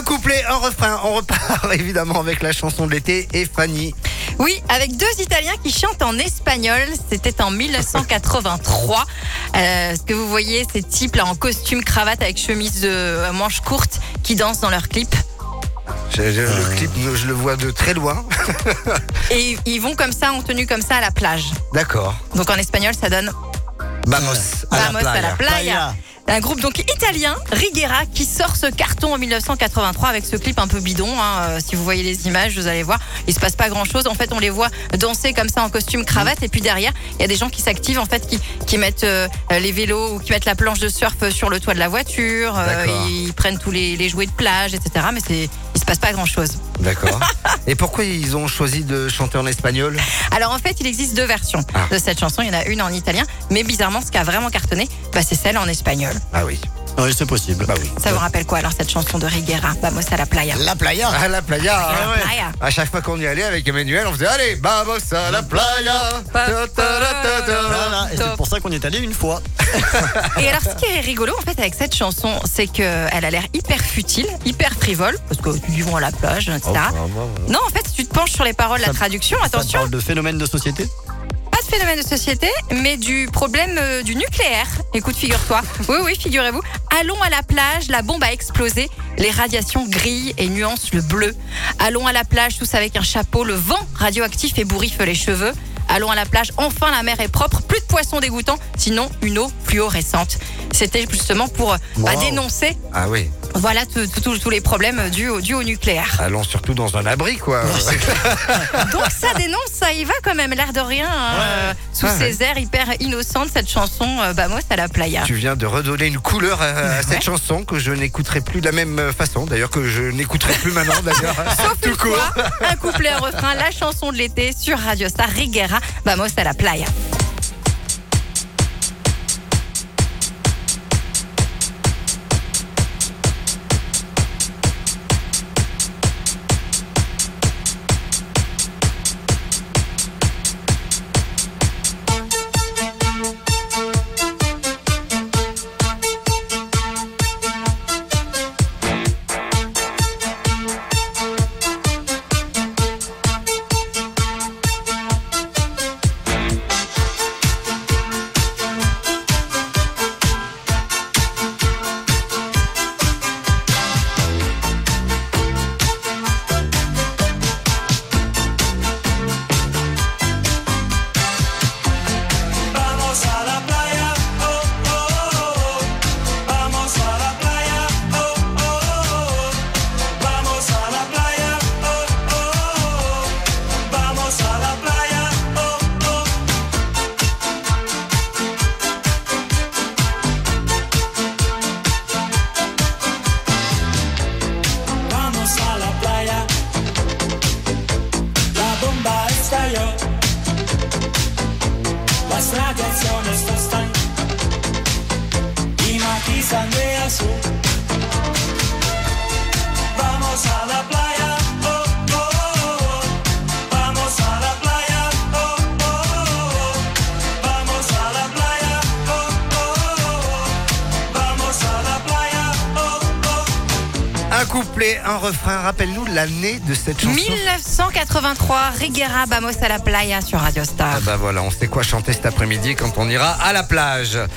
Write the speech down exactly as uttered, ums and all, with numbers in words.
couplet, un refrain. On repart évidemment avec la chanson de l'été et Fanny. Oui, avec deux Italiens qui chantent en espagnol. C'était en dix-neuf cent quatre-vingt-trois. Euh, ce que vous voyez, ces types là en costume, cravate avec chemise de euh, manches courtes qui dansent dans leur clip. Je, je, le clip, je le vois de très loin. Et ils vont comme ça, en tenue comme ça à la plage. D'accord. Donc en espagnol, ça donne Vamos à la Vamos à la playa. playa. Un groupe donc italien, Rigera, qui sort ce carton en dix-neuf cent quatre-vingt-trois avec ce clip un peu bidon. Hein. Euh, si vous voyez les images, vous allez voir, il se passe pas grand-chose. En fait, on les voit danser comme ça en costume cravate. Et puis derrière, il y a des gens qui s'activent, en fait, qui, qui mettent euh, les vélos ou qui mettent la planche de surf sur le toit de la voiture. Euh, ils prennent tous les, les jouets de plage, et cetera. Mais c'est, il se passe pas grand-chose. D'accord. Et pourquoi ils ont choisi de chanter en espagnol? Alors en fait, il existe deux versions Ah. de cette chanson. Il y en a une en italien, mais bizarrement, ce qui a vraiment cartonné, bah, c'est celle en espagnol. Ah oui. Oui, c'est possible. Bah oui. Ça vous rappelle quoi alors cette chanson de Rigera, Vamos à la playa? La playa. À la playa. À la hein. playa. À chaque fois qu'on y allait avec Emmanuel, on faisait allez, vamos à la playa. Ta, ta, ta, ta, ta. Voilà, et c'est pour ça qu'on y est allé une fois. Et alors, ce qui est rigolo, en fait, avec cette chanson, c'est qu'elle a l'air hyper futile, hyper frivole, parce que tu dis vont à la plage, et cetera. Non, en fait, si tu te penches sur les paroles, Ça- la traduction, Ça attention, parle de phénomène de société. pas de phénomène de société, mais du problème euh, du nucléaire. Écoute, figure-toi. Oui, oui, figurez-vous. Allons à la plage, la bombe a explosé, les radiations grillent et nuancent le bleu. Allons à la plage, tous avec un chapeau, le vent radioactif ébouriffe les cheveux. Allons à la plage, enfin la mer est propre, plus de poissons dégoûtants, sinon une eau fluorescente. C'était justement pour euh, bah, Wow. dénoncer Ah oui. voilà tous tous- tous les problèmes dus au, dus au nucléaire. Allons surtout dans un abri, quoi. Donc ça dénonce, ça y va quand même, l'air de rien. hein, euh, sous Ouais, ces airs hyper innocents de cette chanson euh, Vamos à la playa. Tu viens de redonner une couleur à, à cette Ouais. chanson que je n'écouterai plus de la même façon. D'ailleurs, que je n'écouterai plus maintenant, d'ailleurs. Sauf Tout une court. fois, un couplet, un refrain, la chanson de l'été sur Radio Star, Rigera, Vamos à la playa. Vamos a la playa, oh, oh, oh. Vamos a la playa, oh, oh, oh. Vamos a la playa, oh, oh, oh. Vamos a la playa, oh, oh. Vamos a la playa. La bomba estalló. Las radiaciones están y matizan de azul. Vamos a la playa, oh, oh, oh. Vamos a la playa, oh, oh, oh. Vamos a la playa, oh, oh, oh. Vamos a la playa, oh, oh. Un couplet, un refrain. Rappelle-nous l'année de cette chanson. dix-neuf cent quatre-vingt-trois, Rigera, Vamos à la playa sur Radio Star. Ah bah voilà, on sait quoi chanter cet après-midi quand on ira à la plage.